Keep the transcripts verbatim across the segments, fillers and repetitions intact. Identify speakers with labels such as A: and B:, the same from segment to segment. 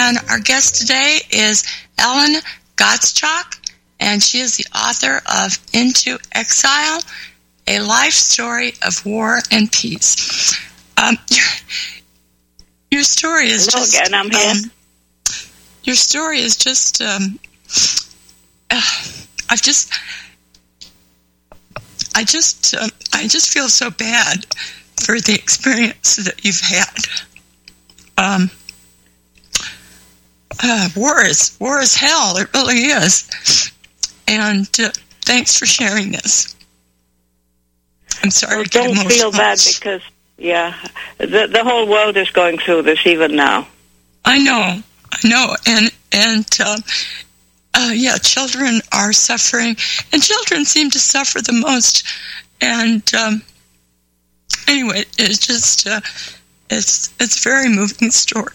A: And our guest today is Ellen Gottschalk, and she is the author of Into Exile, A Life Story of War and Peace. Um, your, your story is
B: Hello
A: just...
B: again, I'm here.
A: Um, your story is just... Um, uh, I've just... I just... Uh, I just feel so bad for the experience that you've had. Um... Uh, war is war is hell. It really is. And uh, thanks for sharing this. I'm sorry
B: well,
A: to get
B: don't
A: emotional.
B: feel bad because, yeah, the the whole world is going through this even now.
A: I know, I know, and and uh, uh, yeah, children are suffering, and children seem to suffer the most. And um, anyway, it's just uh, it's it's a very moving story.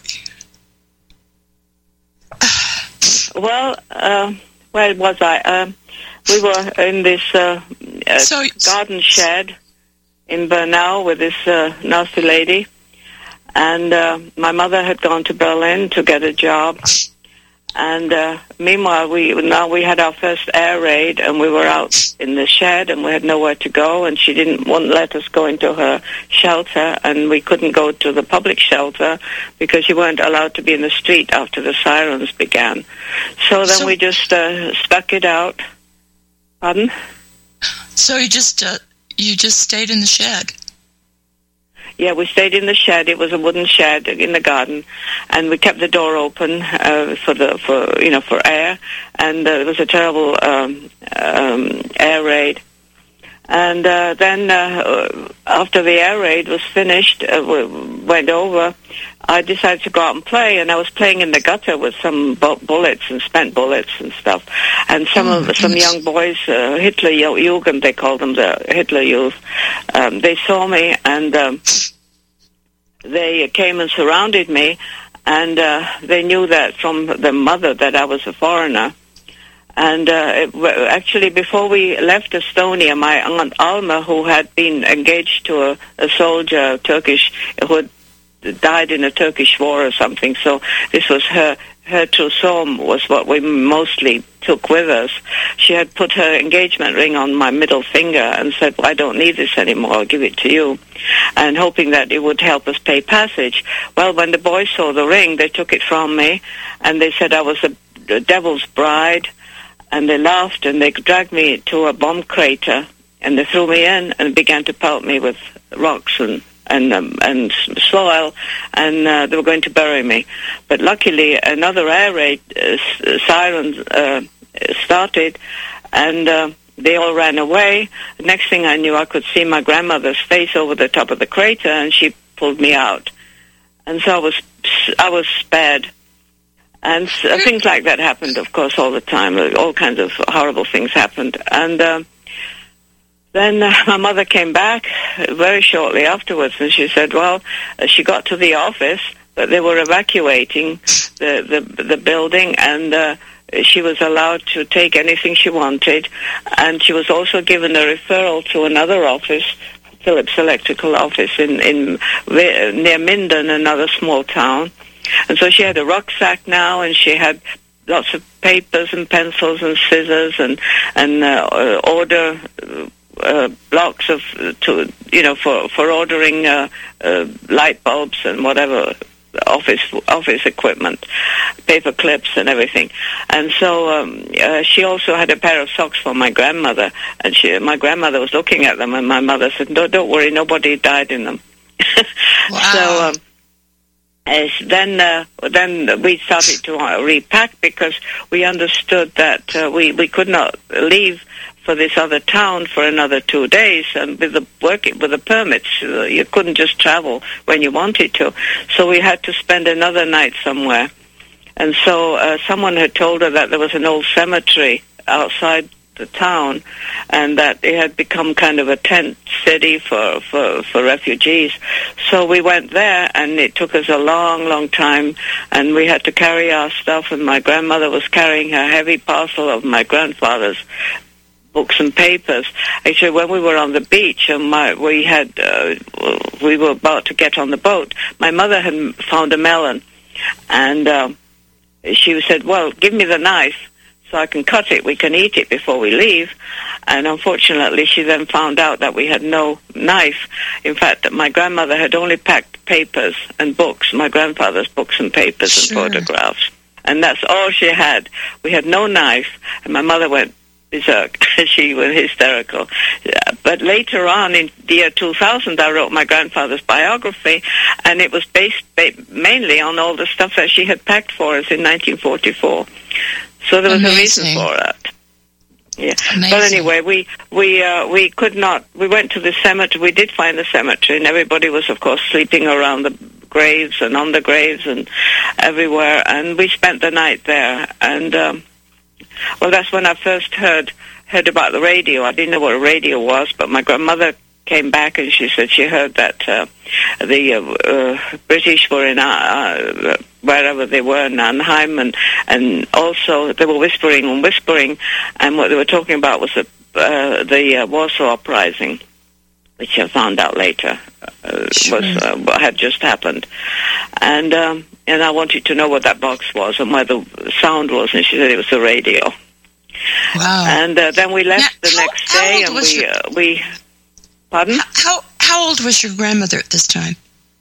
B: Well, uh, where was I? Um, we were in this uh, uh,
A: So-
B: garden shed in Bernau with this uh, nasty lady, and uh, my mother had gone to Berlin to get a job. And uh, meanwhile, we now we had our first air raid, and we were out in the shed, and we had nowhere to go, and she didn't want to let us go into her shelter, and we couldn't go to the public shelter because you weren't allowed to be in the street after the sirens began. So then
A: So-
B: we just uh, stuck it out. Pardon?
A: So you just uh, you just stayed in the shed.
B: Yeah, we stayed in the shed. It was a wooden shed in the garden, and we kept the door open uh, for the for you know for air. And uh, it was a terrible um, um, air raid. And uh, then uh, after the air raid was finished, uh, we went over. I decided to go out and play, and I was playing in the gutter with some bu- bullets and spent bullets and stuff. And some
A: Oh,
B: of some
A: goodness.
B: young boys, uh, Hitler Jugend, they called them, the Hitler Youth. Um, they saw me, and um, they came and surrounded me, and uh, they knew that from the mother that I was a foreigner. And uh, it, w- actually, before we left Estonia, my aunt Alma, who had been engaged to a, a soldier, Turkish, who had died in a Turkish war or something, so this was her her trousseau was what we mostly took with us. She had put her engagement ring on my middle finger and said, well, I don't need this anymore, I'll give it to you, and hoping that it would help us pay passage. Well, when the boys saw the ring, they took it from me, and they said I was a, a devil's bride, and they laughed, and they dragged me to a bomb crater, and they threw me in and began to pelt me with rocks and and um, and soil, and uh, they were going to bury me. But luckily, another air raid uh, siren uh, started, and uh, they all ran away. The next thing I knew, I could see my grandmother's face over the top of the crater, and she pulled me out. And so I was I was spared. And uh, things like that happened, of course, all the time. All kinds of horrible things happened. And uh, then uh, my mother came back very shortly afterwards, and she said, well, uh, she got to the office, but they were evacuating the, the, the building, and uh, she was allowed to take anything she wanted. And she was also given a referral to another office, Philips Electrical office in, in near Minden, another small town. And so she had a rucksack now, and she had lots of papers and pencils and scissors and and uh, order uh, blocks of to you know for for ordering uh, uh, light bulbs and whatever office office equipment, paper clips and everything. And so um, uh, she also had a pair of socks for my grandmother, and she my grandmother was looking at them, and my mother said, "No, don't worry, nobody died in them."
A: Wow.
B: So. Um, As then, uh, then we started to uh, repack because we understood that uh, we we could not leave for this other town for another two days, and with the working with the permits, uh, you couldn't just travel when you wanted to. So we had to spend another night somewhere. And so uh, someone had told her that there was an old cemetery outside the town, and that it had become kind of a tent city for, for, for refugees. So we went there, and it took us a long, long time, and we had to carry our stuff, and my grandmother was carrying her heavy parcel of my grandfather's books and papers. Actually, when we were on the beach, and my, we had uh, we were about to get on the boat, my mother had found a melon, and uh, she said, well, give me the knife so I can cut it. We can eat it before we leave. And unfortunately, she then found out that we had no knife. In fact, that my grandmother had only packed papers and books, my grandfather's books and papers
A: Sure.
B: and photographs. And that's all she had. We had no knife. And my mother went berserk. She was hysterical. But later on, in the year two thousand, I wrote my grandfather's biography, and it was based ba- mainly on all the stuff that she had packed for us in nineteen forty-four. So there was
A: Amazing.
B: a reason for that. Yeah.
A: Amazing.
B: But anyway, we we uh, we could not. We went to the cemetery. We did find the cemetery, and everybody was, of course, sleeping around the graves and on the graves and everywhere. And we spent the night there. And um, well, that's when I first heard heard about the radio. I didn't know what a radio was, but my grandmother came back and she said she heard that uh, the uh, uh, British were in uh, uh, wherever they were in Anaheim, and and also they were whispering and whispering, and what they were talking about was the uh, the uh, Warsaw Uprising, which I found out later uh,
A: Sure.
B: was uh, what had just happened, and um, and I wanted to know what that box was and where the sound was, and she said it was the radio.
A: Wow.
B: And uh, then we left
A: Now,
B: the
A: how-
B: next
A: how
B: day,
A: old
B: and
A: was
B: we
A: your-
B: uh, we. Pardon?
A: How how old was your grandmother at this time?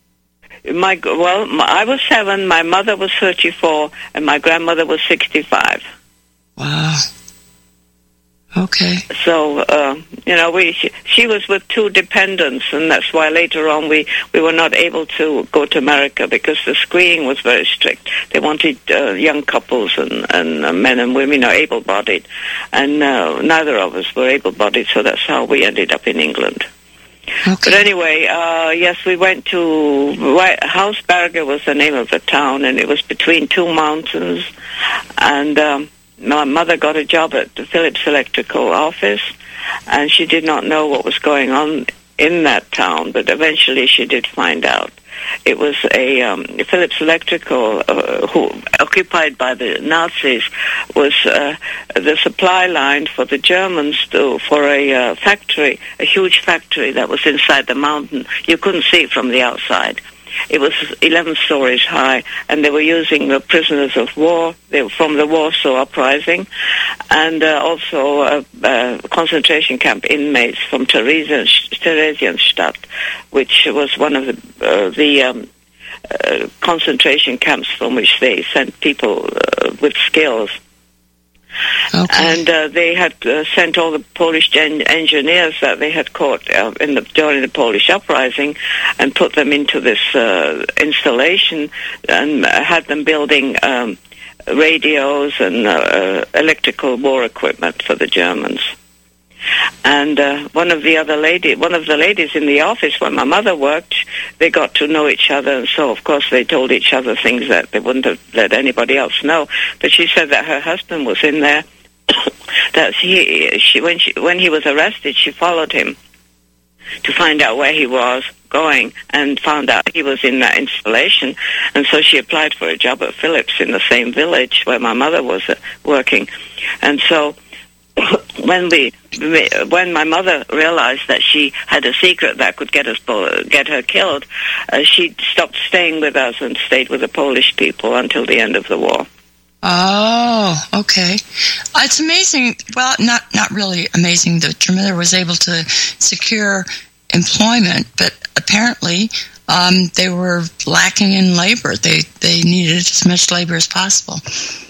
B: My well, my, I was seven. My mother was thirty-four, and my grandmother was sixty-five.
A: Wow. Okay.
B: So uh, you know, we she, she was with two dependents, and that's why later on we, we were not able to go to America because the screening was very strict. They wanted uh, young couples and and uh, men and women are able-bodied, and uh, neither of us were able-bodied. So that's how we ended up in England.
A: Okay.
B: But anyway, uh, yes, we went to White, Hausberger was the name of the town, and it was between two mountains. And um, my mother got a job at the Philips Electrical office, and she did not know what was going on in that town, but eventually she did find out. It was a um, Philips Electrical, uh, who occupied by the Nazis, was uh, the supply line for the Germans to, for a uh, factory, a huge factory that was inside the mountain. You couldn't see it from the outside. It was eleven stories high, and they were using the prisoners of war. They were from the Warsaw Uprising, and uh, also uh, uh, concentration camp inmates from Theresian, Theresienstadt, which was one of the uh, the um, uh, concentration camps from which they sent people uh, with skills.
A: Okay.
B: And uh, they had uh, sent all the Polish gen- engineers that they had caught uh, in the, during the Polish uprising and put them into this uh, installation and uh, had them building um, radios and uh, electrical war equipment for the Germans. And uh, one of the other lady, one of the ladies in the office where my mother worked, they got to know each other, and so of course they told each other things that they wouldn't have let anybody else know. But she said that her husband was in there. that he, she, when she, when he was arrested, she followed him to find out where he was going, and found out he was in that installation. And so she applied for a job at Philips in the same village where my mother was uh, working, and so. When we, when my mother realized that she had a secret that could get us, get her killed, uh, she stopped staying with us and stayed with the Polish people until the end of the war.
A: Oh, okay. It's amazing. Well, not not really amazing that your mother was able to secure employment, but apparently um, they were lacking in labor. They they needed as much labor as possible.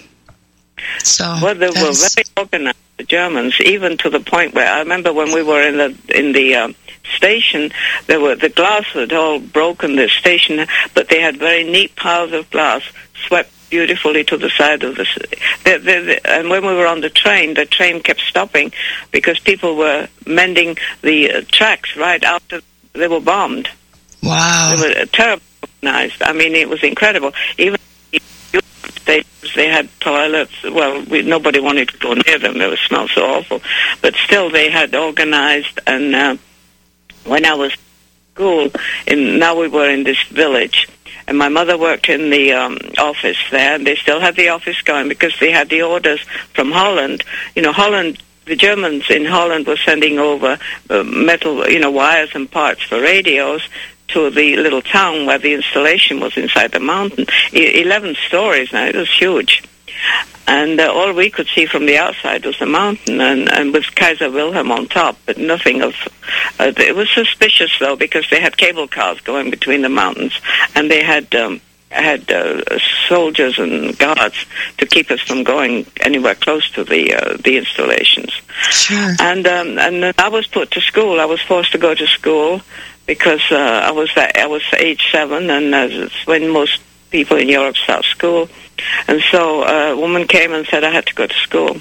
A: So
B: well, they were very organized, the Germans, even to the point where I remember when we were in the in the uh, station, there were the glass had all broken the station, but they had very neat piles of glass swept beautifully to the side of the. the, the, the and when we were on the train, the train kept stopping because people were mending the uh, tracks right after they were bombed.
A: Wow!
B: They were uh, terribly organized. I mean, it was incredible. Even They they had toilets. Well, we, nobody wanted to go near them. They would smell so awful. But still, they had organized. And uh, when I was in school, in, now we were in this village, and my mother worked in the um, office there, and they still had the office going because they had the orders from Holland. You know, Holland. The Germans in Holland were sending over uh, metal, you know, wires and parts for radios to the little town where the installation was inside the mountain. E- eleven stories now, it was huge. And uh, all we could see from the outside was the mountain, and, and with Kaiser Wilhelm on top, but nothing of... Uh, it was suspicious, though, because they had cable cars going between the mountains, and they had um, had uh, soldiers and guards to keep us from going anywhere close to the uh, the installations.
A: Sure.
B: And um, and then I was put to school. I was forced to go to school because uh, I was I was age seven, and uh, it's when most people in Europe start school. And so uh, a woman came and said I had to go to school.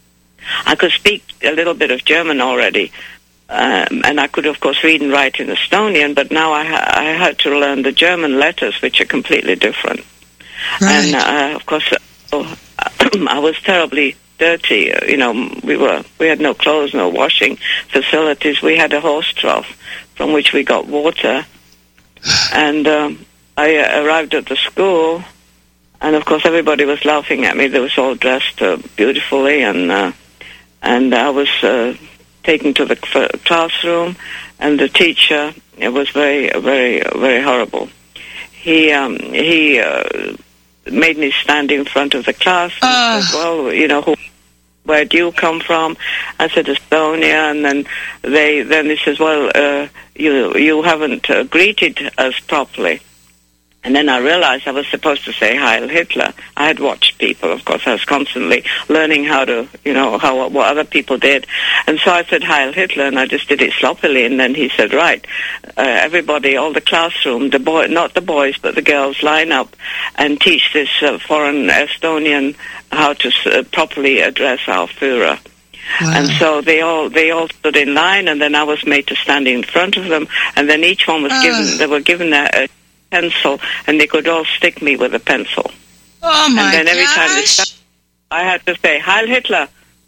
B: I could speak a little bit of German already, um, and I could, of course, read and write in Estonian, but now I, ha- I had to learn the German letters, which are completely different.
A: Right.
B: And, uh, of course, uh, I was terribly dirty. You know, we were we had no clothes, no washing facilities. We had a horse trough from which we got water. And um, I uh, arrived at the school, and of course everybody was laughing at me. They was all dressed uh, beautifully, and uh, and I was uh, taken to the f- classroom, and the teacher, it was very, very, very horrible. He um, he uh, made me stand in front of the class.
A: Uh.
B: And said, well, you know, who, where do you come from? I said Estonia, and then they then he says, well, uh, you you haven't uh, greeted us properly. And then I realized I was supposed to say Heil Hitler. I had watched people, of course. I was constantly learning how to, you know, how what other people did. And so I said Heil Hitler, and I just did it sloppily. And then he said, right, uh, everybody, all the classroom, the boy, not the boys, but the girls, line up and teach this uh, foreign Estonian how to uh, properly address our Führer. Wow. And so they all they all stood in line, and then I was made to stand in front of them. And then each one was uh. given, they were given a, a pencil, and they could all stick me with a pencil.
A: Oh my
B: And then every
A: gosh.
B: time they started, I had to say Heil Hitler,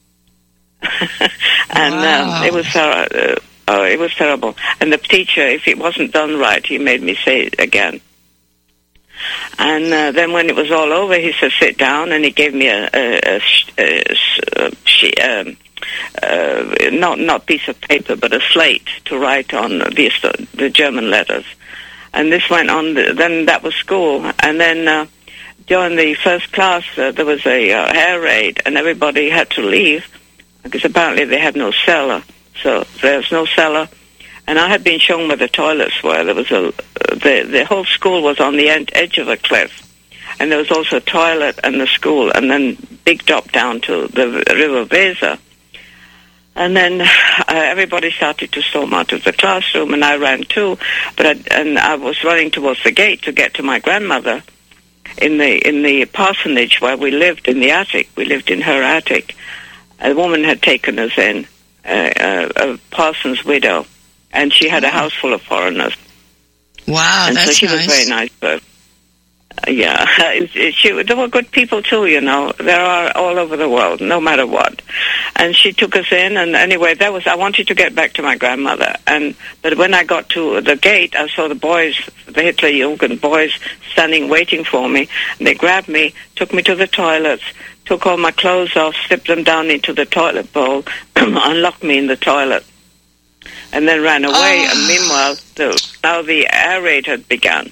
B: and
A: wow.
B: um, it was uh, uh, it was terrible. And the teacher, if it wasn't done right, he made me say it again. And uh, then when it was all over, he said, "Sit down," and he gave me a, a, a, a, a, a um, uh, not not piece of paper, but a slate to write on the the German letters. And this went on, then that was school. And then uh, during the first class, uh, there was a uh, air raid, and everybody had to leave, because apparently they had no cellar. So there's no cellar. And I had been shown where the toilets were. There was a, uh, the, the whole school was on the end, edge of a cliff. And there was also a toilet and the school, and then big drop down to the River Weser. And then uh, everybody started to storm out of the classroom, and I ran too. But I, and I was running towards the gate to get to my grandmother in the in the parsonage where we lived, in the attic. We lived in her attic. A woman had taken us in, uh, uh, a parson's widow, and she had a house full of foreigners.
A: Wow,
B: and
A: that's
B: so she
A: nice.
B: was very nice person. Yeah, it, it, she, there were good people too, you know. There are all over the world, no matter what. And she took us in, and anyway, that was. I wanted to get back to my grandmother, and but when I got to the gate, I saw the boys, the Hitlerjugend boys, standing waiting for me. And they grabbed me, took me to the toilets, took all my clothes off, slipped them down into the toilet bowl, unlocked me in the toilet, and then ran away.
A: Oh.
B: And meanwhile, the, now the air raid had begun.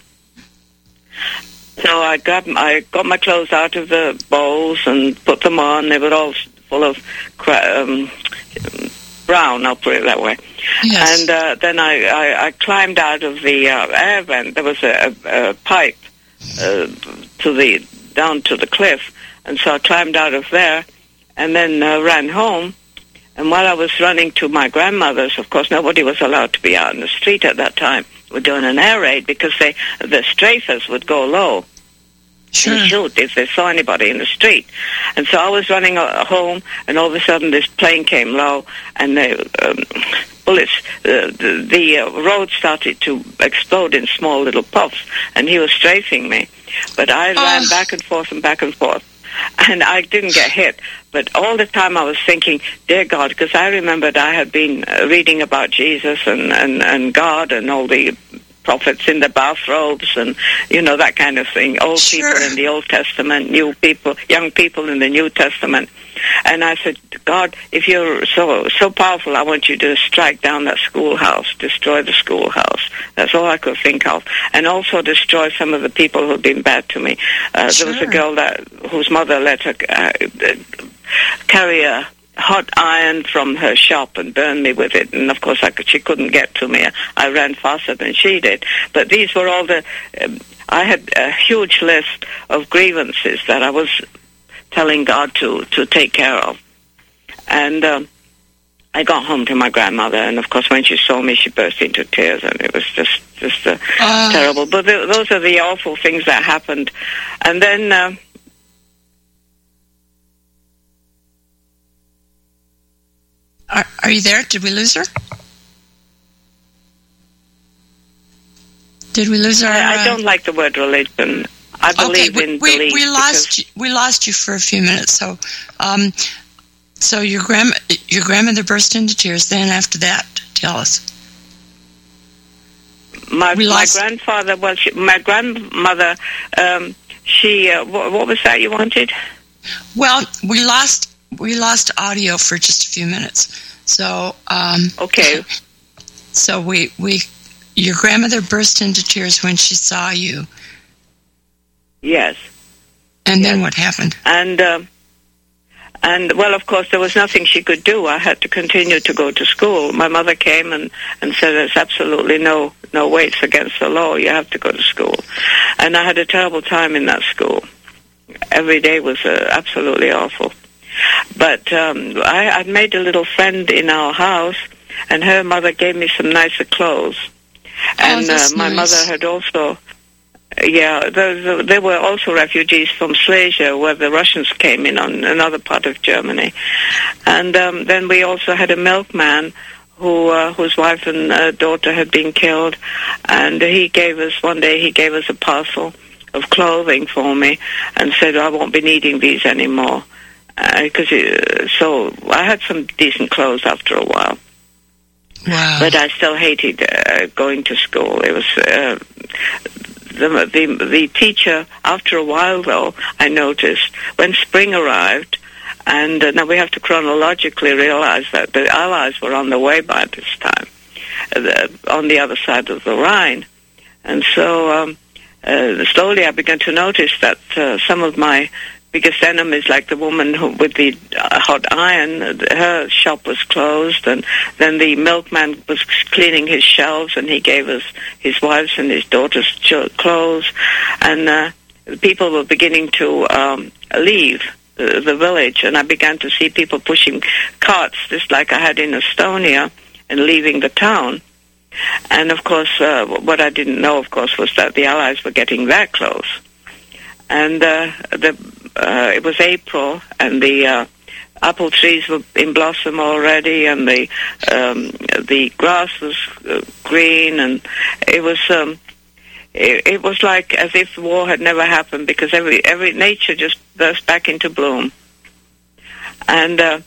B: So I got I got my clothes out of the bowls and put them on. They were all full of cra- um, brown, I'll put it that way.
A: Yes.
B: And uh, then I, I, I climbed out of the uh, air vent. There was a, a, a pipe uh, to the down to the cliff, and so I climbed out of there, and then uh, ran home. And while I was running to my grandmother's, of course, nobody was allowed to be out in the street at that time. We're doing an air raid because they the strafers would go low.
A: Sure.
B: And shoot if they saw anybody in the street. And so I was running uh, home, and all of a sudden this plane came low, and the um, bullets, uh, the, the uh, road started to explode in small little puffs, and he was strafing me. But I
A: oh.
B: ran back and forth and back and forth, and I didn't get hit. But all the time I was thinking, dear God, because I remembered I had been uh, reading about Jesus and, and, and God and all the prophets in the bathrobes and, you know, that kind of thing. Old
A: Sure.
B: people in the Old Testament, new people, young people in the New Testament. And I said, God, if you're so so powerful, I want you to strike down that schoolhouse, destroy the schoolhouse. That's all I could think of. And also destroy some of the people who have been bad to me. Uh,
A: Sure.
B: There was a girl that whose mother let her uh, carry a hot iron from her shop and burn me with it, and of course I could, she couldn't get to me. I ran faster than she did. But these were all the um, I had a huge list of grievances that I was telling God to to take care of. And um, I got home to my grandmother, and of course when she saw me she burst into tears, and it was just just uh,
A: Uh.
B: terrible. But th- those are the awful things that happened. And then uh,
A: Are, are you there? Did we lose her? Did we lose our?
B: I, I
A: uh,
B: don't like the word religion. I believe
A: okay, we,
B: in
A: we,
B: belief.
A: we lost you, we lost you for a few minutes. So, um, so your grand your grandmother burst into tears. Then after that, tell us.
B: My,
A: we
B: my
A: lost-
B: grandfather, well, she, my grandmother, um, she, uh, what, what was that you wanted?
A: Well, we lost we lost audio for just a few minutes. So, um,
B: Okay.
A: so we we your grandmother burst into tears when she saw you,
B: Yes.
A: and then
B: Yes.
A: what happened?
B: And, um, and, well, of course, there was nothing she could do. I had to continue to go to school. My mother came and, and said there's absolutely no, no way, it's against the law. You have to go to school. And I had a terrible time in that school. Every day was uh, absolutely awful. But um, I, I'd made a little friend in our house, and her mother gave me some nicer clothes. And
A: Oh, that's
B: uh, my
A: nice.
B: mother had also, yeah, there, there were also refugees from Silesia, where the Russians came in on another part of Germany. And um, then we also had a milkman who uh, whose wife and uh, daughter had been killed, and he gave us, one day he gave us a parcel of clothing for me and said, I won't be needing these anymore. Because uh, so I had some decent clothes after a while.
A: Wow.
B: But I still hated uh, going to school. It was uh, the, the the teacher. After a while, though, I noticed when spring arrived, and uh, now we have to chronologically realize that the Allies were on the way by this time, uh, the, on the other side of the Rhine, and so um, uh, slowly I began to notice that uh, some of my biggest enemies, like the woman who, with the uh, hot iron, her shop was closed, and then the milkman was cleaning his shelves, and he gave us his wife's and his daughter's ch- clothes, and uh, people were beginning to um, leave the, the village, and I began to see people pushing carts, just like I had in Estonia, and leaving the town. And of course, uh, what I didn't know, of course, was that the Allies were getting that close. And uh, the uh, it was April, and the uh, apple trees were in blossom already, and the um, the grass was uh, green, and it was um, it, it was like as if war had never happened, because every every nature just burst back into bloom. And uh,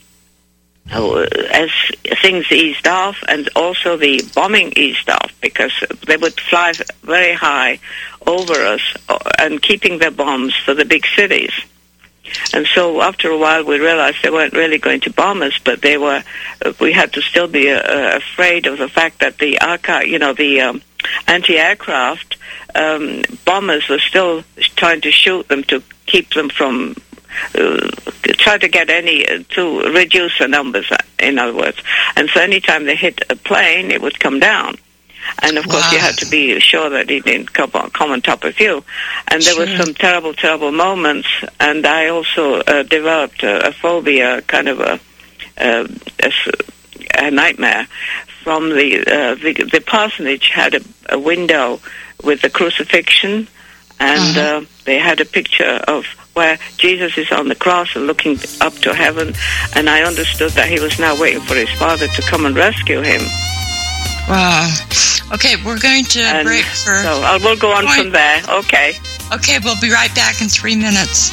B: as things eased off, and also the bombing eased off, because they would fly very high over us and keeping their bombs for the big cities. And so after a while we realized they weren't really going to bomb us, but they were. We had to still be uh, afraid of the fact that the archi- you know, the um, anti-aircraft um, bombers were still trying to shoot them to keep them from. Uh, try to get any uh, to reduce the numbers, in other words. And so anytime they hit a plane, it would come down. And, of course,
A: Wow.
B: you had to be sure that it didn't come on, come on top of you. And there
A: Sure.
B: were some terrible, terrible moments. And I also uh, developed a, a phobia, kind of a, uh, a, a nightmare from the, uh, the the parsonage had a, a window with the crucifixion, and
A: Uh-huh.
B: uh, they had a picture of where Jesus is on the cross and looking up to heaven. And I understood that he was now waiting for his Father to come and rescue him.
A: Wow. Okay, we're going to
B: And
A: break for...
B: so I will go on
A: Point.
B: from there. Okay.
A: Okay, we'll be right back in three minutes.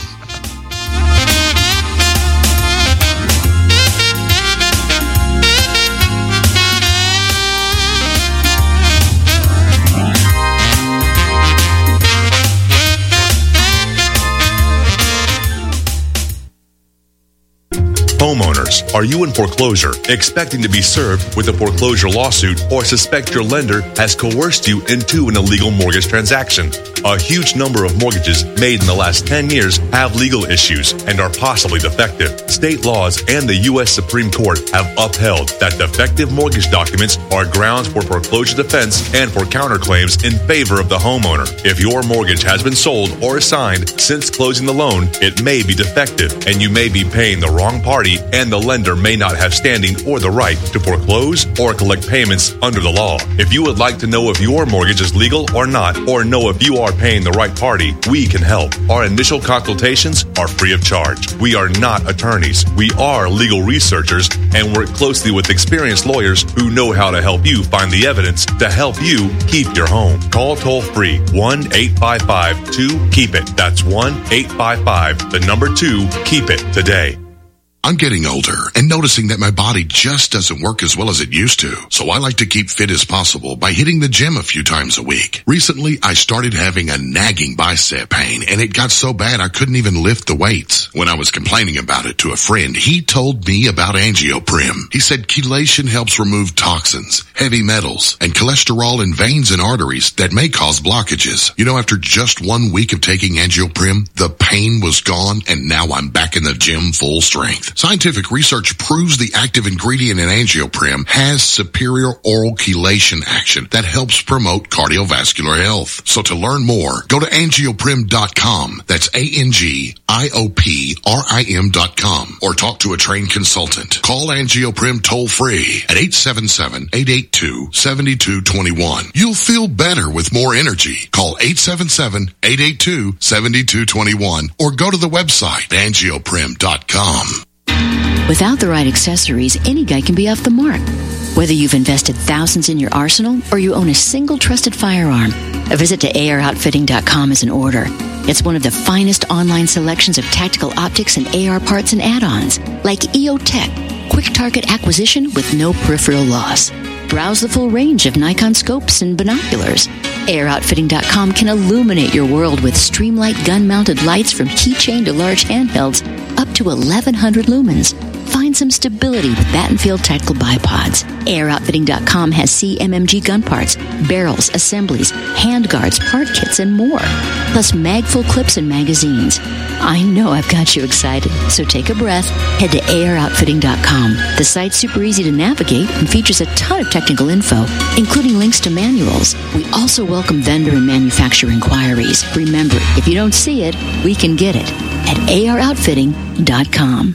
C: Homeowners, are you in foreclosure, expecting to be served with a foreclosure lawsuit, or suspect your lender has coerced you into an illegal mortgage transaction? A huge number of mortgages made in the last ten years have legal issues and are possibly defective. State laws and the U S Supreme Court have upheld that defective mortgage documents are grounds for foreclosure defense and for counterclaims in favor of the homeowner. If your mortgage has been sold or assigned since closing the loan, it may be defective, and you may be paying the wrong party, and the lender may not have standing or the right to foreclose or collect payments under the law. If you would like to know if your mortgage is legal or not, or know if you are paying the right party, we can help. Our initial consultations are free of charge. We are not attorneys. We are legal researchers and work closely with experienced lawyers who know how to help you find the evidence to help you keep your home. Call toll free one eight five five two keep it. That's one eight five five, the number two, keep it today.
D: I'm getting older and noticing that my body just doesn't work as well as it used to. So I like to keep fit as possible by hitting the gym a few times a week. Recently, I started having a nagging bicep pain, and it got so bad I couldn't even lift the weights. When I was complaining about it to a friend, he told me about Angioprim. He said chelation helps remove toxins, heavy metals, and cholesterol in veins and arteries that may cause blockages. You know, after just one week of taking Angioprim, the pain was gone, and now I'm back in the gym full strength. Scientific research proves the active ingredient in Angioprim has superior oral chelation action that helps promote cardiovascular health. So to learn more, go to angioprim dot com. That's A N G I O P R I M dot com, or talk to a trained consultant. Call Angioprim toll free at eight seven seven, eight eight two, seven two two one. You'll feel better with more energy. Call eight seven seven, eight eight two, seven two two one or go to the website angioprim dot com.
E: Without the right accessories, any guy can be off the mark. Whether you've invested thousands in your arsenal or you own a single trusted firearm, a visit to A R outfitting dot com is in order. It's one of the finest online selections of tactical optics and A R parts and add-ons, like E O Tech, quick target acquisition with no peripheral loss. Browse the full range of Nikon scopes and binoculars. A R outfitting dot com can illuminate your world with Streamlight gun-mounted lights from keychain to large handhelds up to eleven hundred lumens. Find some stability with Battenfield tactical bipods. A R outfitting dot com has C M M G gun parts, barrels, assemblies, handguards, part kits, and more. Plus mag-full clips and magazines. I know I've got you excited, so take a breath. Head to A R outfitting dot com. The site's super easy to navigate and features a ton of technical info, including links to manuals. We also welcome vendor and manufacturer inquiries. Remember, if you don't see it, we can get it at A R outfitting dot com.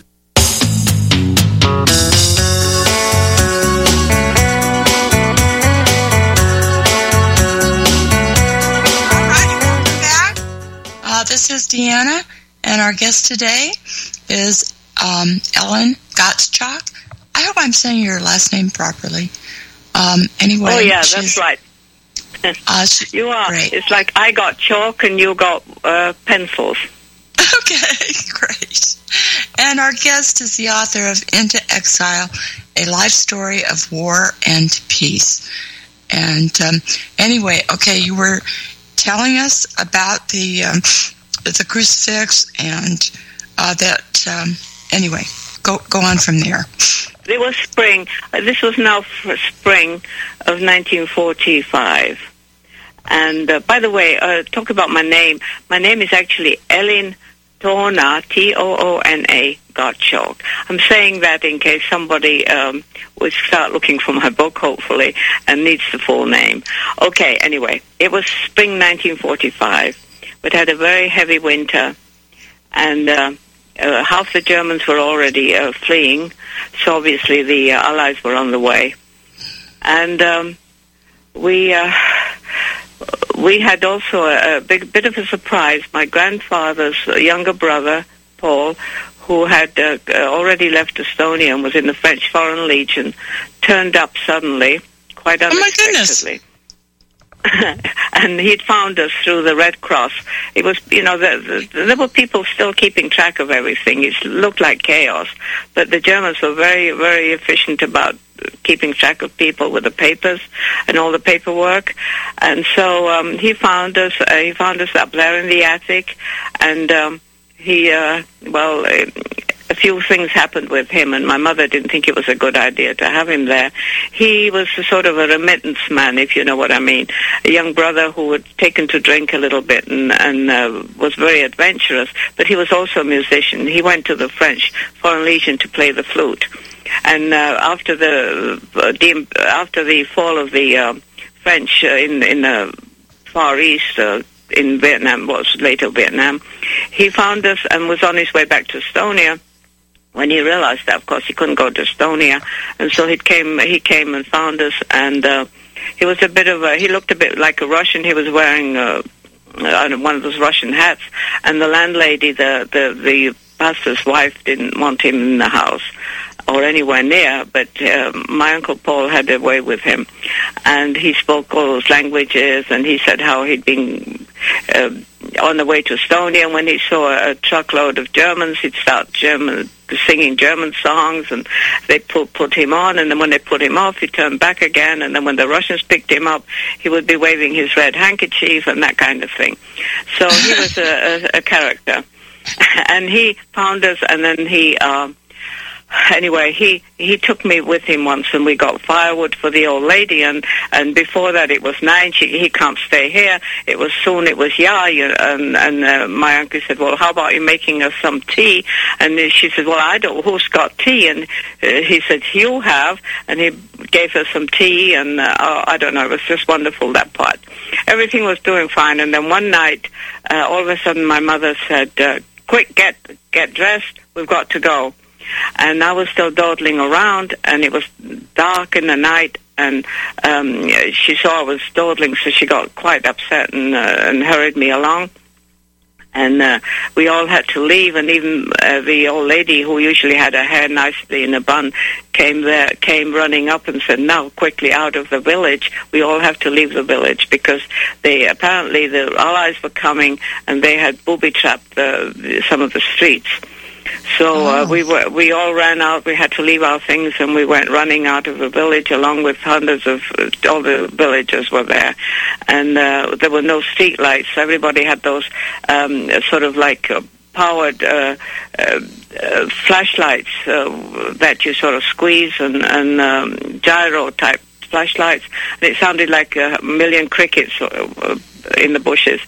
A: This is Deanna, and our guest today is um, Ellen Gottschalk. I hope I'm saying your last name properly. Um, anyway,
B: oh yeah, that's right.
A: uh,
B: you are.
A: Great.
B: It's like I got chalk and you got uh, pencils.
A: Okay, great. And our guest is the author of Into Exile, a life story of war and peace. And um, anyway, okay, you were telling us about the um, the crucifix and uh, that. Um, anyway, go go on from there.
B: It was spring. Uh, this was now for spring of nineteen forty-five. And uh, by the way, uh, talk about my name. My name is actually Ellen Toona, T O O N A, Gottschalk. I'm saying that in case somebody um, would start looking for my book, hopefully, and needs the full name. Okay, anyway, it was spring nineteen forty-five. We'd had a very heavy winter, and uh, uh, half the Germans were already uh, fleeing, so obviously the uh, Allies were on the way. And um, we... Uh, We had also a, a big bit of a surprise. My grandfather's younger brother, Paul, who had uh, already left Estonia and was in the French Foreign Legion, turned up suddenly, quite unexpectedly.
A: Oh, my goodness.
B: And he'd found us through the Red Cross. It was, you know, the, the, there were people still keeping track of everything. It looked like chaos, but the Germans were very, very efficient about keeping track of people with the papers and all the paperwork. And so um, he found us. Uh, he found us up there in the attic, and um, he, uh, well, a few few things happened with him, and my mother didn't think it was a good idea to have him there. He was a sort of a remittance man, if you know what I mean. A young brother who had taken to drink a little bit and, and uh, was very adventurous, but he was also a musician. He went to the French Foreign Legion to play the flute. And uh, after the, uh, the after the fall of the uh, French uh, in in the Far East, uh, in Vietnam, was later Vietnam, he found us and was on his way back to Estonia. When he realized that, of course, he couldn't go to Estonia, and so he came. He came and found us, and uh, he was a bit of a. He looked a bit like a Russian. He was wearing uh, one of those Russian hats, and the landlady, the the the pastor's wife, didn't want him in the house or anywhere near, but uh, my Uncle Paul had a way with him, and he spoke all those languages, and he said how he'd been uh, on the way to Estonia, and when he saw a truckload of Germans, he'd start German, singing German songs, and they put, put him on, and then when they put him off, he turned back again, and then when the Russians picked him up, he would be waving his red handkerchief and that kind of thing. So he was a, a, a character. And he found us, and then he... Uh, Anyway, he, he took me with him once, and we got firewood for the old lady, and, and before that it was nine, she, he can't stay here. It was soon, it was yeah, you, and, and uh, my uncle said, well, how about you making us some tea? And she said, well, I don't, who's got tea? And uh, he said, you have, and he gave her some tea, and uh, oh, I don't know, it was just wonderful, that part. Everything was doing fine, and then one night, uh, all of a sudden my mother said, uh, quick, get, get dressed, we've got to go. And I was still dawdling around, and it was dark in the night, and um, she saw I was dawdling, so she got quite upset and, uh, and hurried me along. And uh, we all had to leave, and even uh, the old lady who usually had her hair nicely in a bun came there, came running up and said, now, quickly out of the village. We all have to leave the village, because they apparently the Allies were coming, and they had booby-trapped uh, some of the streets. So uh, we were, we all ran out. We had to leave our things, and we went running out of the village along with hundreds of uh, all the villagers were there, and uh, there were no street lights. Everybody had those um, sort of like uh, powered uh, uh, uh, flashlights uh, that you sort of squeeze and, and um, gyro type flashlights, and it sounded like a million crickets uh, in the bushes.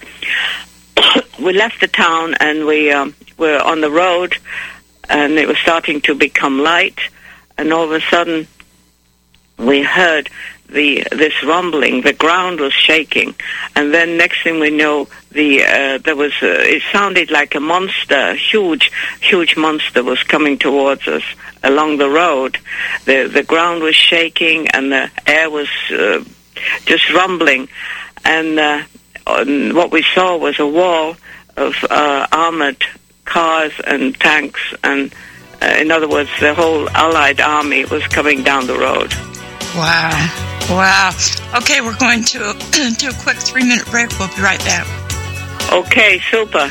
B: We left the town, and we um, were on the road, and it was starting to become light, and all of a sudden we heard the this rumbling. The ground was shaking, and then next thing we know, the uh, there was uh, it sounded like a monster, huge, huge monster was coming towards us along the road. The the ground was shaking, and the air was uh, just rumbling, and uh, and what we saw was a wall of uh, armored cars and tanks, and uh, in other words, the whole Allied army was coming down the road.
A: Wow. Wow. Okay, we're going to do a quick three-minute break. We'll be right back.
B: Okay, super.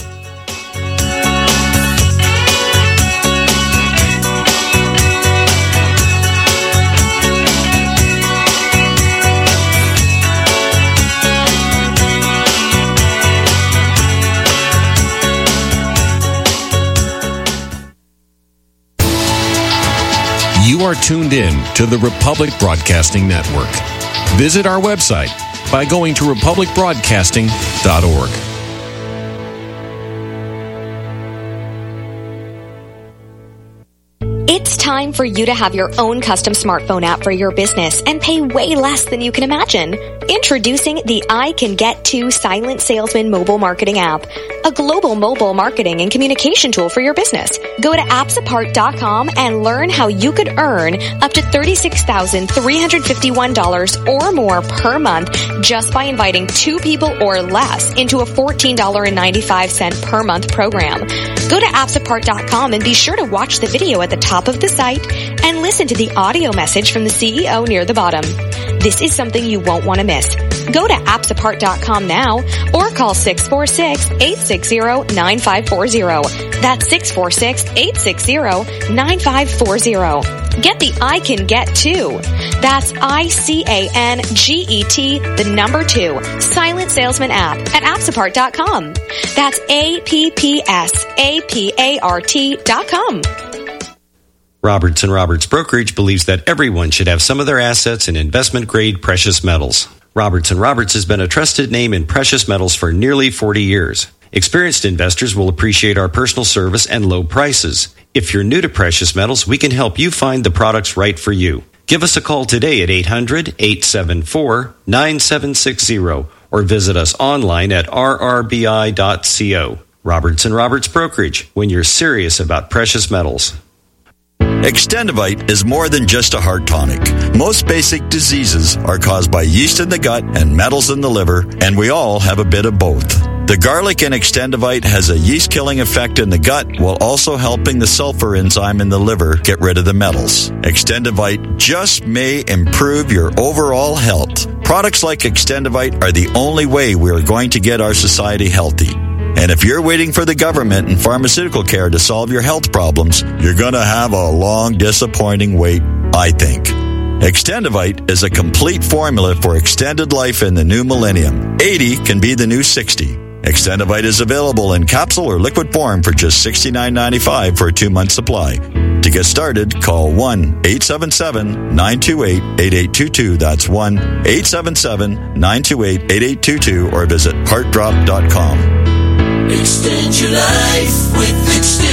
F: You are tuned in to the Republic Broadcasting Network. Visit our website by going to republic broadcasting dot org.
G: It's time for you to have your own custom smartphone app for your business and pay way less than you can imagine. Introducing the I Can Get To Silent Salesman mobile marketing app, a global mobile marketing and communication tool for your business. Go to apps apart dot com and learn how you could earn up to thirty-six thousand three hundred fifty-one dollars or more per month just by inviting two people or less into a fourteen dollars and ninety-five cents per month program. Go to apps apart dot com and be sure to watch the video at the top of the site and listen to the audio message from the C E O near the bottom. This is something you won't want to miss. Go to apps apart dot com now or call six four six, eight six zero, nine five four zero. That's six four six, eight six zero, nine five four zero. Get the I Can Get Two. That's I C A N G E T, the number two, Silent Salesman app at apps apart dot com. That's A P P S A P A R T dot com.
H: Roberts and Roberts Brokerage believes that everyone should have some of their assets in investment-grade precious metals. Roberts and Roberts has been a trusted name in precious metals for nearly forty years. Experienced investors will appreciate our personal service and low prices. If you're new to precious metals, we can help you find the products right for you. Give us a call today at eight hundred, eight seven four, nine seven six zero or visit us online at r r b i dot co. Roberts and Roberts Brokerage, when you're serious about precious metals.
I: Extendivite is more than just a heart tonic. Most basic diseases are caused by yeast in the gut and metals in the liver, and we all have a bit of both. The garlic in Extendivite has a yeast-killing effect in the gut while also helping the sulfur enzyme in the liver get rid of the metals. Extendivite just may improve your overall health. Products like Extendivite are the only way we are going to get our society healthy. And if you're waiting for the government and pharmaceutical care to solve your health problems, you're going to have a long, disappointing wait, I think. Extendivite is a complete formula for extended life in the new millennium. eighty can be the new sixty. Extendivite is available in capsule or liquid form for just sixty-nine ninety-five for a two-month supply. To get started, call one eight seven seven, nine two eight, eight eight two two. That's one eight seven seven, nine two eight, eight eight two two or visit heart drop dot com.
J: Extend your life with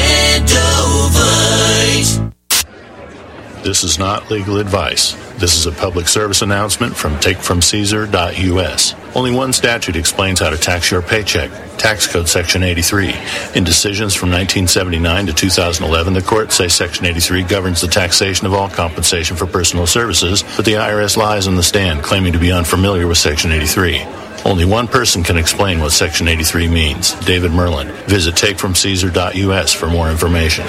J: Extendovite.
K: This is not legal advice. This is a public service announcement from take from caesar dot u s. Only one statute explains how to tax your paycheck. Tax Code Section eighty-three. In decisions from nineteen seventy-nine to two thousand eleven, the courts say Section eighty-three governs the taxation of all compensation for personal services, but the I R S lies on the stand, claiming to be unfamiliar with Section eighty-three. Only one person can explain what Section eighty-three means, David Merlin. Visit take from caesar dot u s for more information.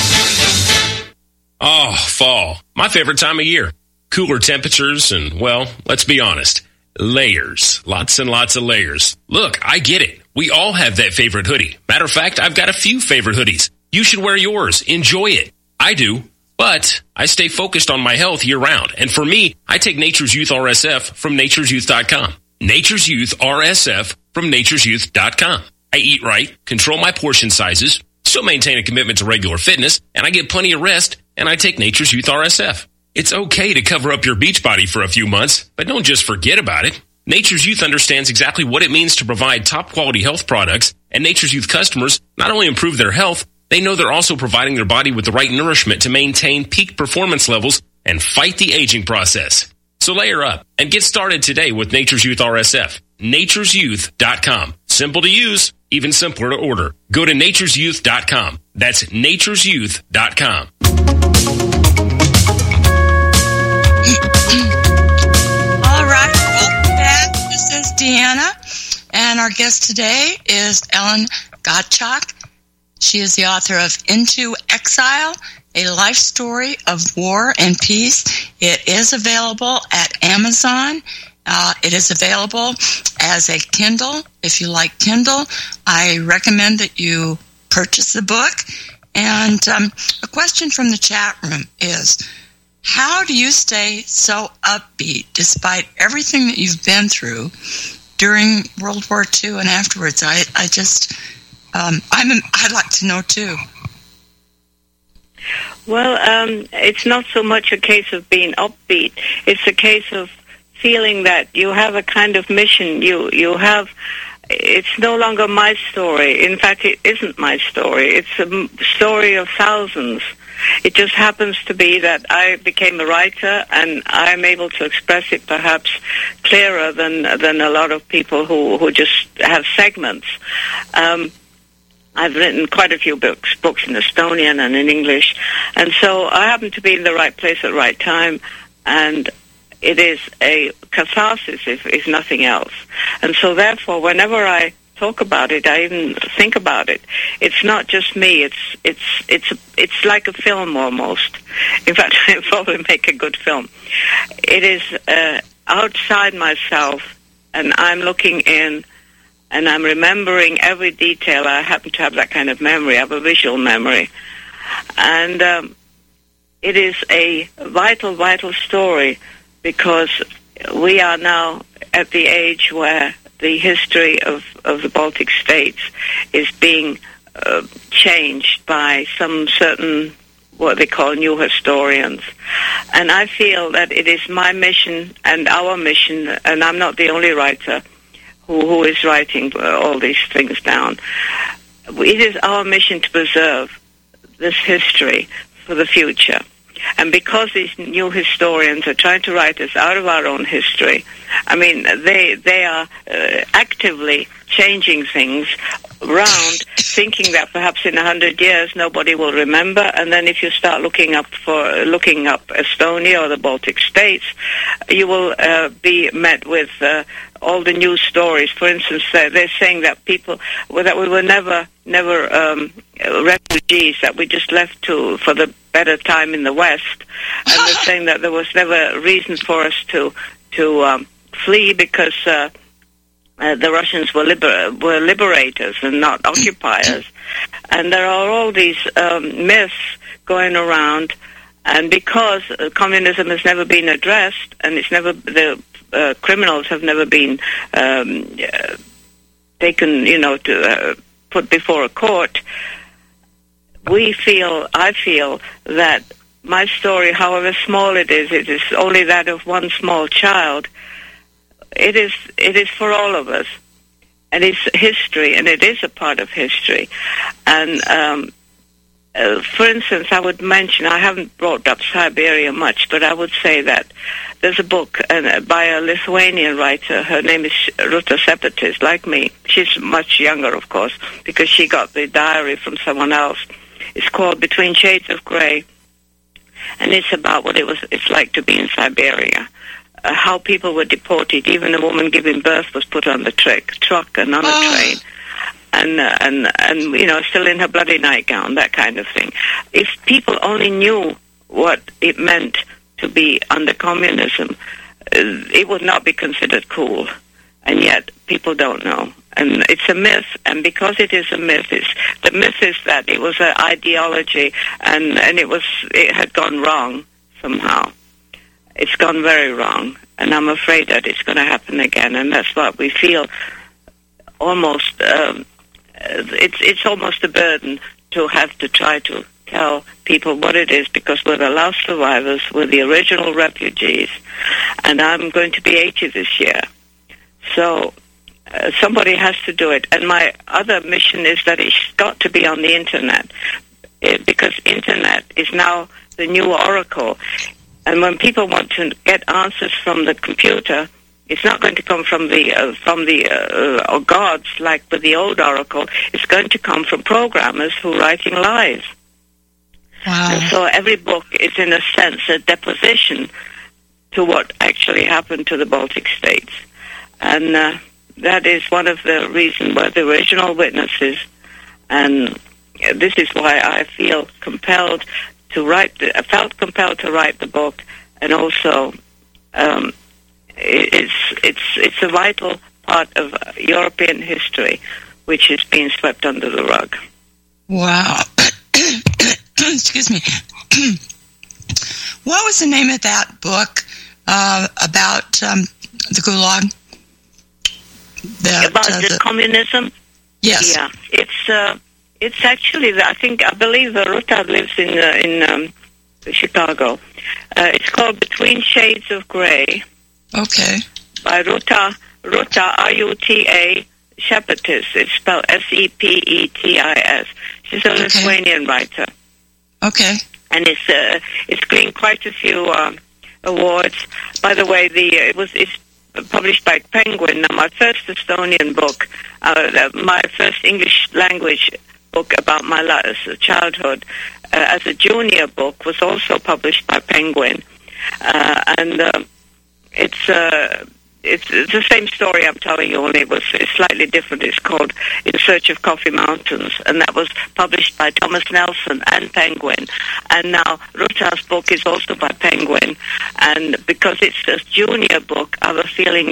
L: Oh, fall. My favorite time of year. Cooler temperatures and, well, let's be honest, layers. Lots and lots of layers. Look, I get it. We all have that favorite hoodie. Matter of fact, I've got a few favorite hoodies. You should wear yours. Enjoy it. I do. But I stay focused on my health year-round. And for me, I take Nature's Youth R S F from natures youth dot com. Nature's Youth R S F from natures youth dot com. I eat right, control my portion sizes, still maintain a commitment to regular fitness, and I get plenty of rest, and I take Nature's Youth R S F. It's okay to cover up your beach body for a few months, but don't just forget about it. Nature's Youth understands exactly what it means to provide top-quality health products, and Nature's Youth customers not only improve their health, they know they're also providing their body with the right nourishment to maintain peak performance levels and fight the aging process. So layer up and get started today with Nature's Youth R S F. natures youth dot com. Simple to use, even simpler to order. Go to natures youth dot com. That's natures youth dot com.
A: All right, welcome back. This is Deanna, and our guest today is Ellen Gottschalk. She is the author of Into Exile, a life story of war and peace. It is available at Amazon. Uh, it is available as a Kindle. If you like Kindle, I recommend that you purchase the book. And um, a question from the chat room is, how do you stay so upbeat despite everything that you've been through during World War Two and afterwards? I, I just, um, I'm, I'd like to know too.
B: Well, um, it's not so much a case of being upbeat. It's a case of feeling that you have a kind of mission. You you have. It's no longer my story. In fact, it isn't my story. It's a story of thousands. It just happens to be that I became a writer, and I'm able to express it perhaps clearer than than a lot of people who, who just have segments. Um, I've written quite a few books, books in Estonian and in English, and so I happen to be in the right place at the right time, and it is a catharsis, if, if nothing else. And so therefore, whenever I talk about it, I even think about it. It's not just me. It's it's it's it's like a film almost. In fact, I probably make a good film. It is uh, outside myself, and I'm looking in, and I'm remembering every detail. I happen to have that kind of memory. I have a visual memory. And um, it is a vital, vital story, because we are now at the age where the history of, of the Baltic states is being uh, changed by some certain, what they call new historians. And I feel that it is my mission and our mission, and I'm not the only writer who, who is writing all these things down. It is our mission to preserve this history for the future. And because these new historians are trying to write us out of our own history, I mean, they they are uh, actively changing things around, thinking that perhaps in a hundred years nobody will remember. And then if you start looking up for looking up Estonia or the Baltic states, you will uh, be met with uh, all the new stories. For instance, they're, they're saying that people well, that we were never never um, refugees, that we just left to for the better time in the West, and they're saying that there was never reason for us to to um, flee because uh, uh, the Russians were liber- were liberators and not occupiers. And there are all these um, myths going around, and because uh, communism has never been addressed, and it's never the uh, criminals have never been um, uh, taken, you know, to uh, put before a court. We feel, I feel, that my story, however small it is, it is only that of one small child. It is, it is for all of us, and it's history, and it is a part of history. And um, uh, for instance, I would mention, I haven't brought up Siberia much, but I would say that there's a book uh, by a Lithuanian writer. Her name is Ruta Sepetys, like me. She's much younger, of course, because she got the diary from someone else. It's called Between Shades of Grey, and it's about what it was. It's like to be in Siberia, uh, how people were deported. Even a woman giving birth was put on the trick, truck and on a oh. train, and uh, and and you know, still in her bloody nightgown, that kind of thing. If people only knew what it meant to be under communism, uh, it would not be considered cool, and yet people don't know. And it's a myth, and because it is a myth, it's, the myth is that it was an ideology, and, and it was it had gone wrong somehow. It's gone very wrong, and I'm afraid that it's going to happen again, and that's what we feel. Almost, um, it's it's almost a burden to have to try to tell people what it is, because we're the last survivors, we're the original refugees, and I'm going to be eighty this year, so. Uh, somebody has to do it. And my other mission is that it's got to be on the Internet, it, because Internet is now the new oracle. And when people want to get answers from the computer, it's not going to come from the uh, from the uh, uh, gods like with the old oracle. It's going to come from programmers who are writing lies.
A: Wow.
B: And so every book is, in a sense, a deposition to what actually happened to the Baltic states. And uh, that is one of the reasons why the original witnesses, and this is why I feel compelled to write, the, I felt compelled to write the book, and also um, it's, it's, it's a vital part of European history, which is being swept under the rug.
A: Wow. Excuse me. What was the name of that book uh, about um, the Gulag? That,
B: about
A: uh,
B: the, the communism?
A: Yes.
B: Yeah. It's uh, it's actually, I think, I believe uh, Ruta lives in uh, in um, Chicago. Uh, it's called Between Shades of Grey.
A: Okay.
B: By Ruta, Ruta, R U T A, Sepetys. It's spelled S E P E T I S. She's a okay. Lithuanian writer.
A: Okay.
B: And it's uh, it's gained quite a few uh, awards. By the way, the it was it's published by Penguin. Now, my first Estonian book, uh, my first English language book about my childhood, uh, as a junior book, was also published by Penguin, uh, and uh, it's. Uh, It's, it's the same story I'm telling you, only it was it's slightly different. It's called In Search of Coffee Mountains, and that was published by Thomas Nelson and Penguin. And now Ruta's book is also by Penguin, and because it's a junior book, I have a feeling that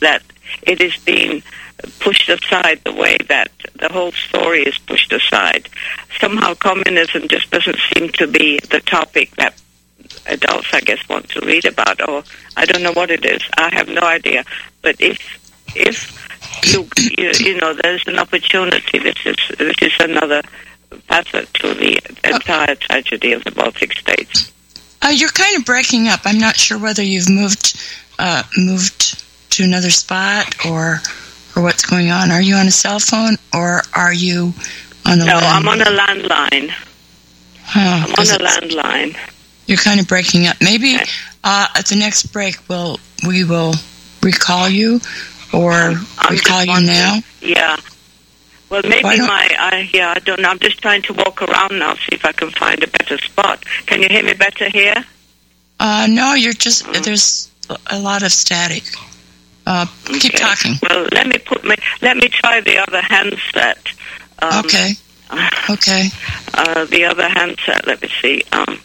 B: it is being pushed aside the way that the whole story is pushed aside. Somehow communism just doesn't seem to be the topic that adults, I guess, want to read about, or I don't know what it is. I have no idea. But if if you you, you know, there's an opportunity, this is this is another facet to the entire tragedy of the Baltic states.
A: Uh, you're kind of breaking up. I'm not sure whether you've moved uh, moved to another spot or or what's going on. Are you on a cell phone or are you on the?
B: No,
A: landline?
B: I'm on a landline.
A: Huh,
B: I'm on a landline.
A: You're kind of breaking up. Maybe okay. uh, at the next break, we'll we will recall you, or
B: I'm
A: recall you now.
B: Yeah. Well, maybe my I yeah I don't know. I'm just trying to walk around now, see if I can find a better spot. Can you hear me better here?
A: Uh, no, you're just mm. there's a lot of static. Uh,
B: okay.
A: Keep talking.
B: Well, let me put me let me try the other handset. Um,
A: okay. Okay.
B: Uh, the other handset. Let me see. Um.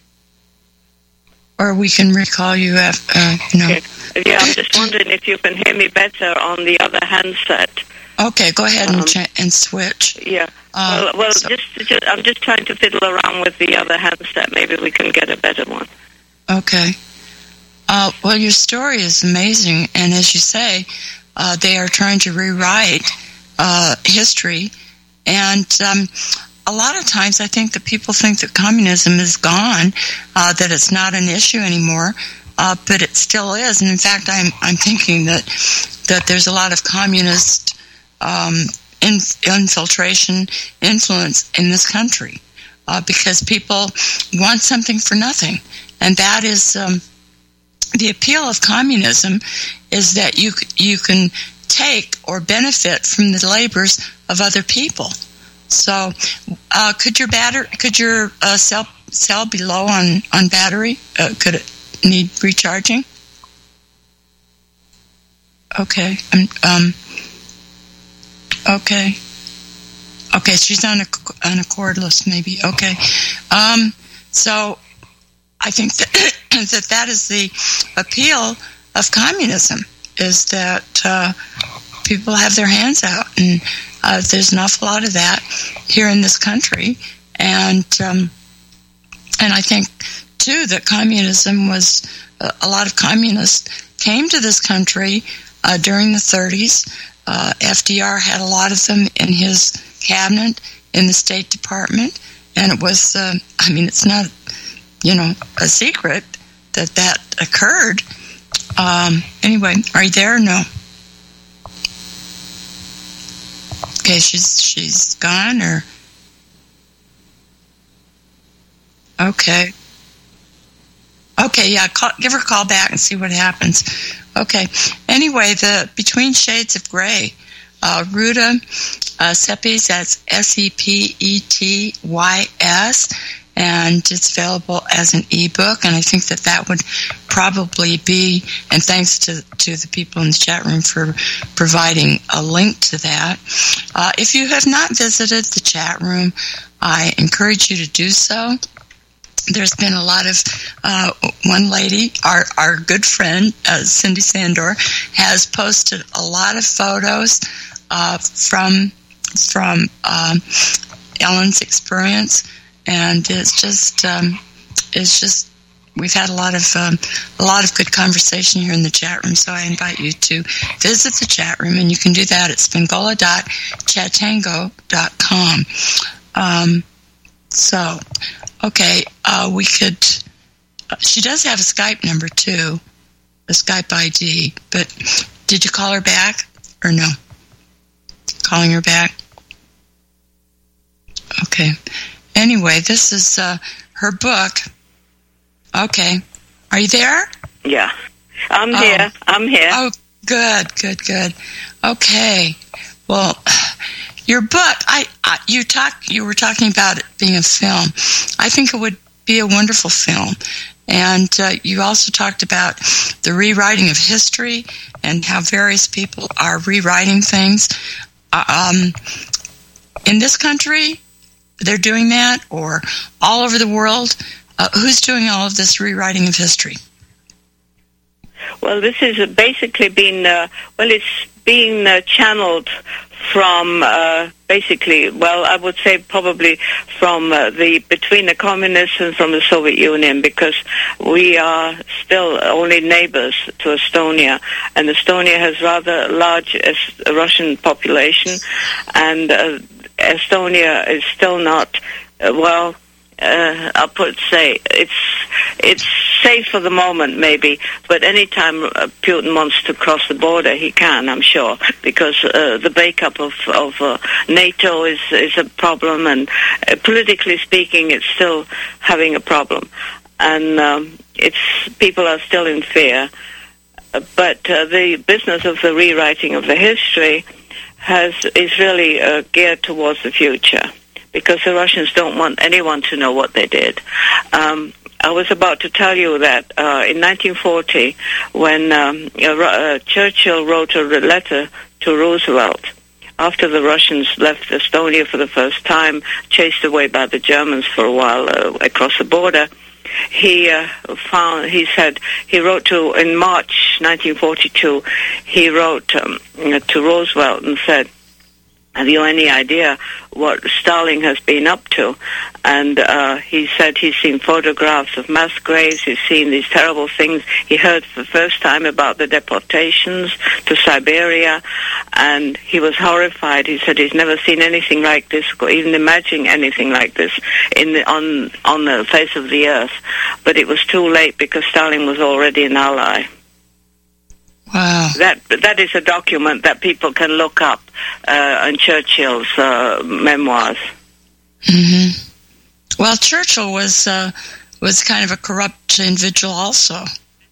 A: Or we can recall you after. Uh, no.
B: Okay. Yeah, I'm just wondering if you can hear me better on the other handset.
A: Okay, go ahead
B: um,
A: and ch- and switch.
B: Yeah.
A: Uh,
B: well, well
A: so.
B: just, just I'm just trying to fiddle around with the other handset. Maybe we can get a better one.
A: Okay. Uh, well, your story is amazing, and as you say, uh, they are trying to rewrite uh, history, and um, a lot of times I think that people think that communism is gone, uh, that it's not an issue anymore, uh, but it still is. And in fact, I'm I'm thinking that that there's a lot of communist um, in, infiltration, influence in this country, uh, because people want something for nothing, and that is um, the appeal of communism is that you you can take or benefit from the labors of other people. So, uh, could your batter, could your uh, cell cell be low on on battery? Uh, could it need recharging? Okay. Um. um okay. Okay. She's on a on a cordless, maybe. Okay. Um. So, I think that that that is the appeal of communism, is that uh, people have their hands out, and uh, there's an awful lot of that here in this country, and um, and I think too that communism was uh, a lot of communists came to this country uh, during the thirties. Uh, F D R had a lot of them in his cabinet, in the State Department, and it was uh, I mean it's not you know a secret that that occurred. Um, anyway, are you there or no? Okay, she's she's gone, or okay, okay, yeah. Call, give her a call back and see what happens. Okay. Anyway, the Between Shades of Grey, uh, Ruta uh, Sepetys, that's S E P E T Y S, and it's available as an ebook. And I think that that would probably be, and thanks to to the people in the chat room for providing a link to that. Uh, if you have not visited the chat room, I encourage you to do so. There's been a lot of, uh, one lady, our, our good friend, uh, Cindy Sandor, has posted a lot of photos uh, from from um, Ellen's experience, and it's just um, it's just we've had a lot of um, a lot of good conversation here in the chat room. So I invite you to visit the chat room, and you can do that at spingola dot chatango dot com. Um, so. Okay, uh, we could, uh, she does have a Skype number too, a Skype I D, but did you call her back or no? Calling her back? Okay. Anyway, this is uh, her book. Okay. Are you there?
B: Yeah. I'm
A: oh.
B: here. I'm here.
A: Oh, good, good, good. Okay. Well, your book, I, I you talk, you were talking about it being a film. I think it would be a wonderful film. And uh, you also talked about the rewriting of history and how various people are rewriting things. Um, in this country, they're doing that, or all over the world. Uh, who's doing all of this rewriting of history?
B: Well, this is basically been, uh, well, it's being uh, channeled from uh, basically, well, I would say probably from uh, the, between the communists and from the Soviet Union, because we are still only neighbors to Estonia, and Estonia has rather large es- Russian population, and uh, Estonia is still not, uh, well, Uh, I'll put say it's it's safe for the moment, maybe. But anytime uh, Putin wants to cross the border, he can, I'm sure, because uh, the breakup of of uh, NATO is is a problem, and uh, politically speaking, it's still having a problem, and um, it's people are still in fear. Uh, but uh, the business of the rewriting of the history has is really uh, geared towards the future, because the Russians don't want anyone to know what they did. Um, I was about to tell you that uh, in nineteen forty, when um, uh, Churchill wrote a letter to Roosevelt, after the Russians left Estonia for the first time, chased away by the Germans for a while uh, across the border, he uh, found, he said, he wrote to, in March nineteen forty-two, he wrote um, to Roosevelt and said, have you any idea what Stalin has been up to? And uh, he said he's seen photographs of mass graves, he's seen these terrible things. He heard for the first time about the deportations to Siberia, and he was horrified. He said he's never seen anything like this, or even imagining anything like this in the, on, on the face of the earth. But it was too late, because Stalin was already an ally.
A: Wow.
B: That that is a document that people can look up uh, in Churchill's uh, memoirs.
A: Mm-hmm. Well, Churchill was uh, was kind of a corrupt individual also.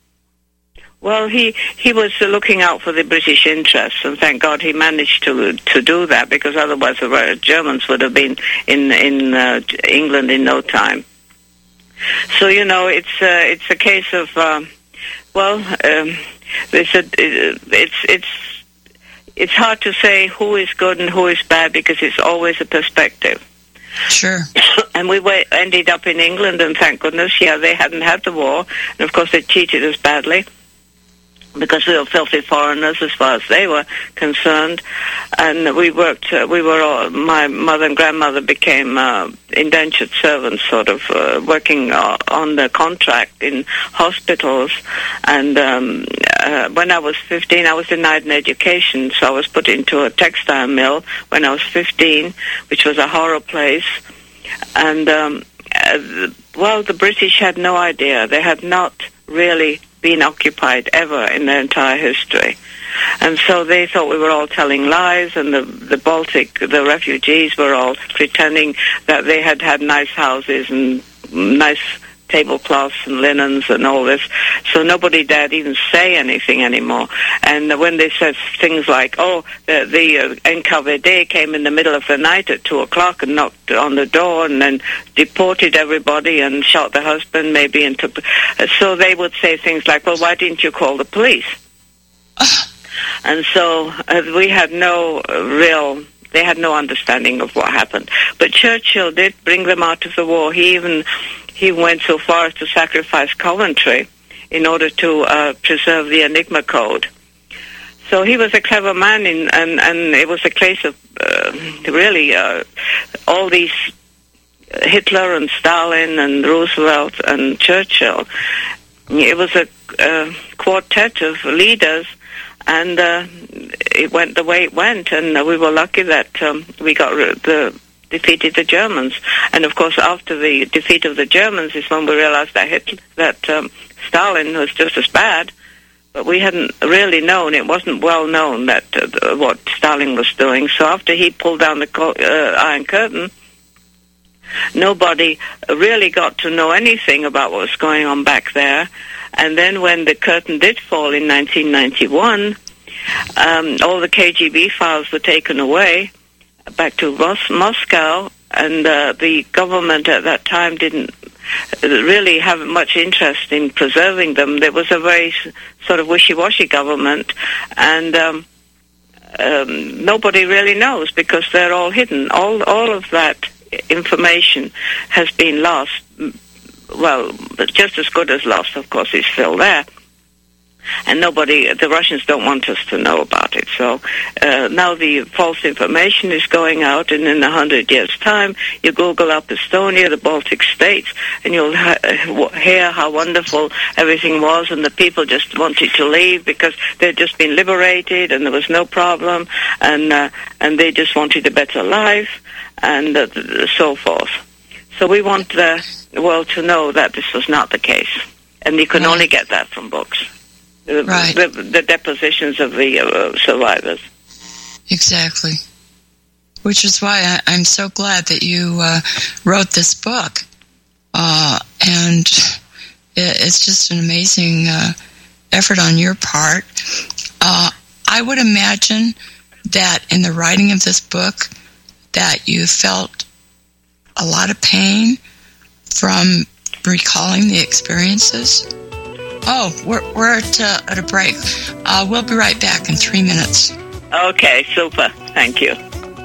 B: Well, he he was uh, looking out for the British interests, and thank God he managed to to do that, because otherwise the Germans would have been in in uh, England in no time. So you know, it's uh, it's a case of uh, well. Um, It's, a, it's it's it's hard to say who is good and who is bad, because it's always a perspective.
A: Sure.
B: And we were, ended up in England, and thank goodness, yeah, they hadn't had the war, and of course they cheated us badly, because we were filthy foreigners as far as they were concerned. And we worked, uh, we were all, my mother and grandmother became uh, indentured servants, sort of uh, working uh, on the contract in hospitals. And um, uh, when I was fifteen, I was denied an education, so I was put into a textile mill when I was fifteen, which was a horror place. And, um, uh, well, the British had no idea. They had not really been occupied ever in their entire history. And so they thought we were all telling lies, and the, the Baltic, the refugees were all pretending that they had had nice houses and nice tablecloths and linens and all this. So nobody dared even say anything anymore. And when they said things like, oh, the, the uh, N K V D came in the middle of the night at two o'clock and knocked on the door and then deported everybody and shot the husband maybe. And took, so they would say things like, well, why didn't you call the police? And so uh, we had no uh, real... They had no understanding of what happened. But Churchill did bring them out of the war. He even he went so far as to sacrifice Coventry in order to uh, preserve the Enigma Code. So he was a clever man, in, and, and it was a case of uh, really uh, all these Hitler and Stalin and Roosevelt and Churchill. It was a uh, quartet of leaders, and uh, it went the way it went, and uh, we were lucky that um, we got the defeated the Germans. And of course, after the defeat of the Germans is when we realized that Hitler, that um, Stalin was just as bad, but we hadn't really known. It wasn't well known that uh, what Stalin was doing. So after he pulled down the uh, Iron Curtain, nobody really got to know anything about what was going on back there. And then when the curtain did fall in nineteen ninety-one, um, all the K G B files were taken away back to Mos- Moscow, and uh, the government at that time didn't really have much interest in preserving them. There was a very sort of wishy-washy government, and um, um, nobody really knows because they're all hidden. All, all of that information has been lost. Well, just as good as lost, of course, is still there. and nobody, the Russians don't want us to know about it. So uh, now the false information is going out, and in a hundred years' time, you Google up Estonia, the Baltic states, and you'll ha- hear how wonderful everything was, and the people just wanted to leave because they'd just been liberated, and there was no problem, and uh, and they just wanted a better life, and uh, so forth. So we want the world to know that this was not the case. And you can right. only get that from books. The,
A: right.
B: the, the depositions of the uh, survivors.
A: Exactly. Which is why I, I'm so glad that you uh, wrote this book. Uh, and it, it's just an amazing uh, effort on your part. Uh, I would imagine that in the writing of this book that you felt a lot of pain from recalling the experiences. Oh, we're, we're at, uh, at a break. Uh, we'll be right back in three minutes.
B: Okay, super. Thank you.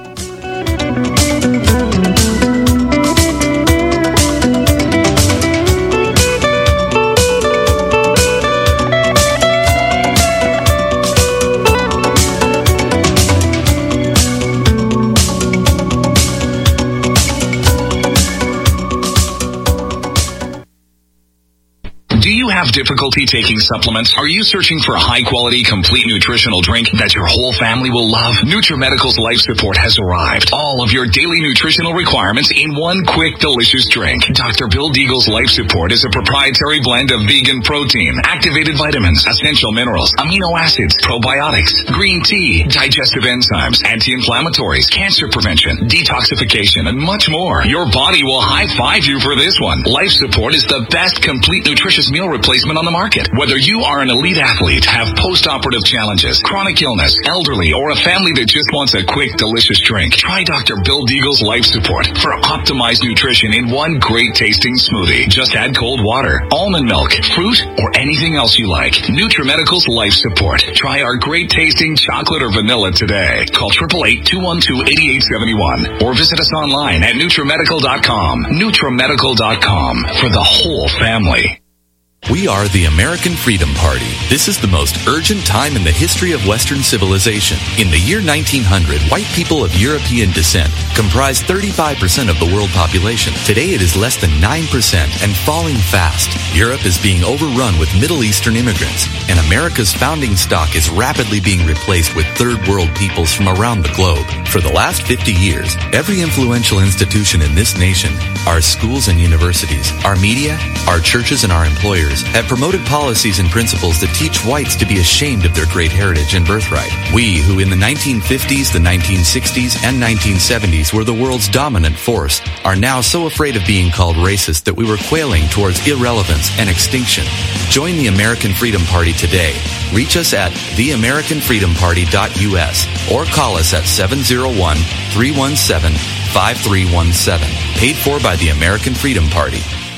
M: Do you have difficulty taking supplements? Are you searching for a high-quality, complete nutritional drink that your whole family will love? NutriMedical's Life Support has arrived. All of your daily nutritional requirements in one quick, delicious drink. Doctor Bill Deagle's Life Support is a proprietary blend of vegan protein, activated vitamins, essential minerals, amino acids, probiotics, green tea, digestive enzymes, anti-inflammatories, cancer prevention, detoxification, and much more. Your body will high-five you for this one. Life Support is the best complete nutritious meal replacement on the market. Whether you are an elite athlete, have post-operative challenges, chronic illness, elderly, or a family that just wants a quick, delicious drink, try Doctor Bill Deagle's Life Support for optimized nutrition in one great-tasting smoothie. Just add cold water, almond milk, fruit, or anything else you like. NutriMedical's Life Support. Try our great-tasting chocolate or vanilla today. Call eight eight eight, two one two, eight eight seven one or visit us online at NutriMedical dot com. NutriMedical dot com for the whole family.
N: We are the American Freedom Party. This is the most urgent time in the history of Western civilization. In the year nineteen hundred, white people of European descent comprised thirty-five percent of the world population. Today it is less than nine percent and falling fast. Europe is being overrun with Middle Eastern immigrants, and America's founding stock is rapidly being replaced with third world peoples from around the globe. For the last fifty years, every influential institution in this nation, our schools and universities, our media, our churches, and our employers have promoted policies and principles that teach whites to be ashamed of their great heritage and birthright. We, who in the nineteen fifties, the nineteen sixties, and nineteen seventies were the world's dominant force, are now so afraid of being called racist that we were quailing towards irrelevance and extinction. Join the American Freedom Party today. Reach us at the american freedom party dot u s or call us at seven oh one, three one seven, five three one seven. Paid for by the American Freedom Party.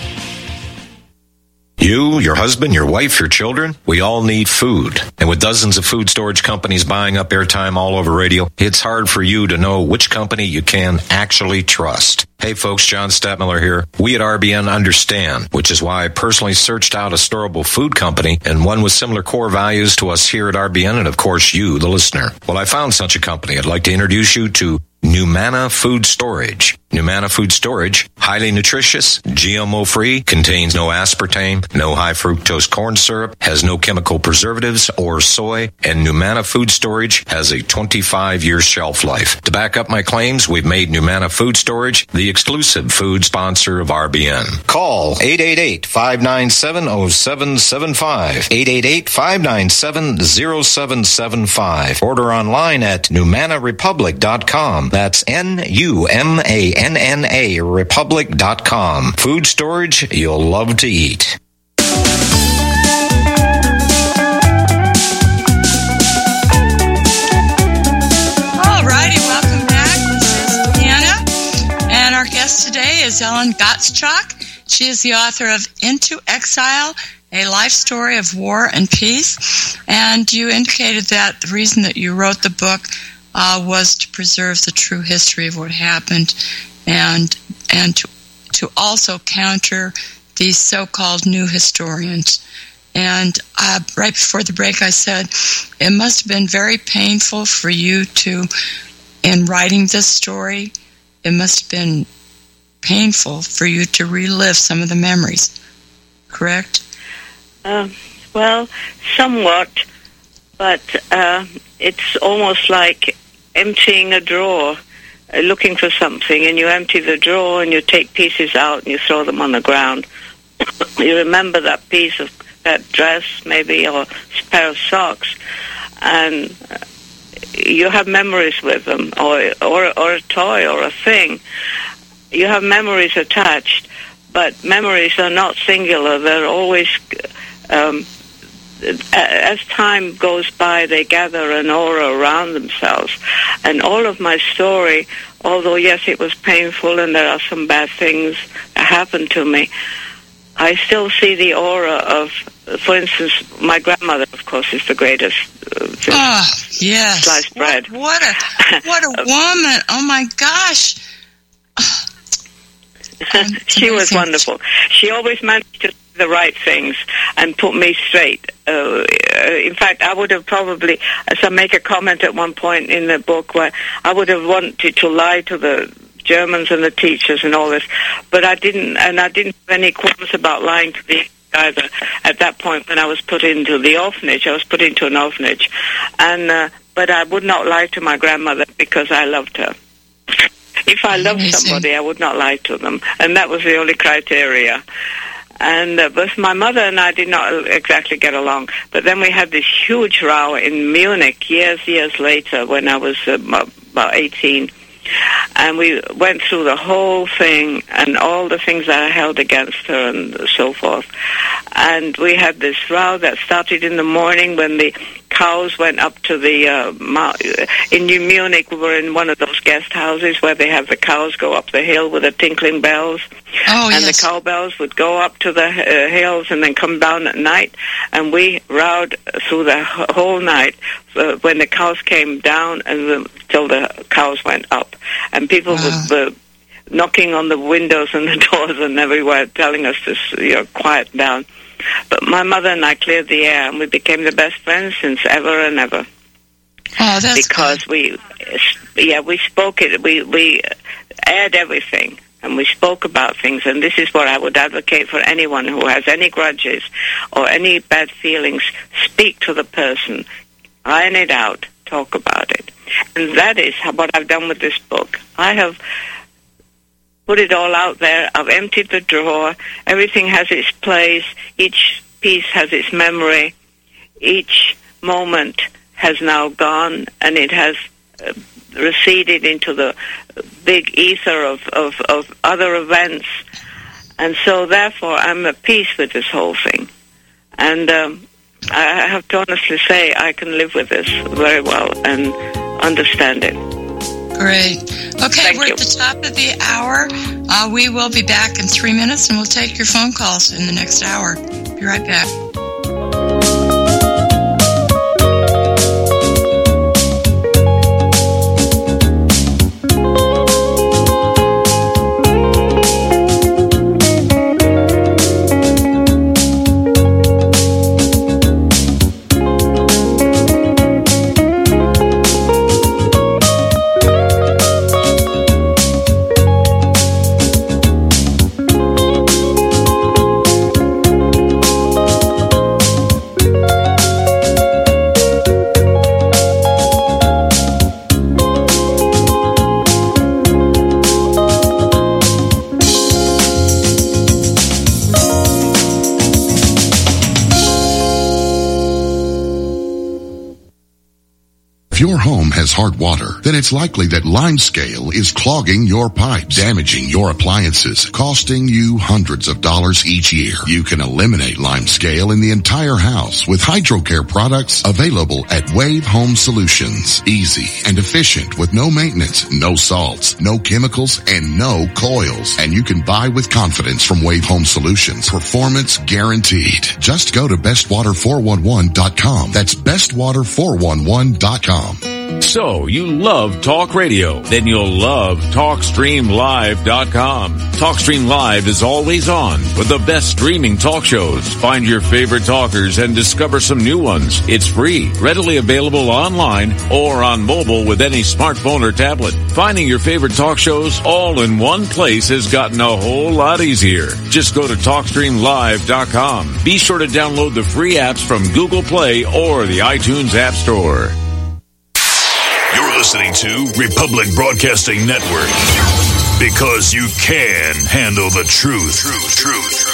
O: You, your husband, your wife, your children, we all need food. And with dozens of food storage companies buying up airtime all over radio, it's hard for you to know which company you can actually trust. Hey folks, John Stadtmiller here. We at R B N understand, which is why I personally searched out a storable food company and one with similar core values to us here at R B N and of course you, the listener. Well, I found such a company. I'd like to introduce you to Numana Food Storage. Numana Food Storage, highly nutritious, G M O-free, contains no aspartame, no high fructose corn syrup, has no chemical preservatives or soy, and Numana Food Storage has a twenty-five year shelf life. To back up my claims, we've made Numana Food Storage the exclusive food sponsor of R B N. Call eight eight eight, five nine seven, oh seven seven five, eight eight eight, five nine seven, oh seven seven five. Order online at numana republic dot com. That's N U M A N N A republic dot com. Food storage you'll love to eat.
A: Alrighty, welcome back. This is Deanna, and our guest today is Ellen Gottschalk. She is the author of Into Exile, A Life Story of War and Peace. And you indicated that the reason that you wrote the book Uh, was to preserve the true history of what happened and and to, to also counter these so-called new historians. And uh, right before the break, I said, it must have been very painful for you to, in writing this story, it must have been painful for you to relive some of the memories, correct?
B: Uh, well, somewhat, but uh, it's almost like emptying a drawer, uh, looking for something, and you empty the drawer and you take pieces out and you throw them on the ground. You remember that piece of that dress, maybe, or a pair of socks, and you have memories with them, or, or, or a toy or a thing. You have memories attached, but memories are not singular. They're always, um, as time goes by, they gather an aura around themselves. And all of my story, although, yes, it was painful and there are some bad things that happened to me, I still see the aura of, for instance, my grandmother, of course, is the greatest. Uh,
A: oh, yes.
B: Sliced bread.
A: What, what a what a woman. Oh, my gosh.
B: She was wonderful. She always managed to do the right things and put me straight. Uh, in fact, I would have probably, as I make a comment at one point in the book, where I would have wanted to lie to the Germans and the teachers and all this, but I didn't, and I didn't have any qualms about lying to the either. At that point, when I was put into the orphanage, I was put into an orphanage, and uh, but I would not lie to my grandmother because I loved her. If I loved somebody, I would not lie to them, and that was the only criteria. And uh, but my mother and I did not exactly get along. But then we had this huge row in Munich years, years later when I was uh, about eighteen. And we went through the whole thing and all the things that I held against her and so forth. And we had this row that started in the morning when the cows went up to the, uh, in New Munich, we were in one of those guest houses where they have the cows go up the hill with the tinkling bells.
A: Oh,
B: and
A: yes.
B: the cowbells would go up to the uh, hills and then come down at night. And we rowed through the whole night uh, when the cows came down and the, till the cows went up. And people wow. were uh, knocking on the windows and the doors and everywhere, telling us to, you know, quiet down. But my mother and I cleared the air, and we became the best friends since ever and ever.
A: Oh, that's
B: because
A: good.
B: we, yeah, we spoke it. We we aired everything, and we spoke about things. And this is what I would advocate for anyone who has any grudges or any bad feelings. Speak to the person, iron it out, talk about it, and that is what I've done with this book. I have put it all out there. I've emptied the drawer. Everything has its place. Each piece has its memory. Each moment has now gone, and it has uh, receded into the big ether of, of, of other events. And so, therefore, I'm at peace with this whole thing. And um, I have to honestly say I can live with this very well and understand it.
A: Great. Okay,
B: Thank
A: we're
B: you.
A: at the top of the hour. Uh, we will be back in three minutes, and we'll take your phone calls in the next hour. Be right back.
D: If your home has hard water, then it's likely that Limescale is clogging your pipes, damaging your appliances, costing you hundreds of dollars each year. You can eliminate Limescale in the entire house with HydroCare products available at Wave Home Solutions. Easy and efficient with no maintenance, no salts, no chemicals, and no coils. And you can buy with confidence from Wave Home Solutions. Performance guaranteed. Just go to best water four one one dot com. That's best water four one one dot com.
F: So, you love talk radio? Then you'll love talk stream live dot com. TalkStream Live is always on with the best streaming talk shows. Find your favorite talkers and discover some new ones. It's free, readily available online or on mobile with any smartphone or tablet. Finding your favorite talk shows all in one place has gotten a whole lot easier. Just go to talk stream live dot com. Be sure to download the free apps from Google Play or the iTunes App Store.
P: You're listening to Republic Broadcasting Network, because you can handle the truth. Truth, truth.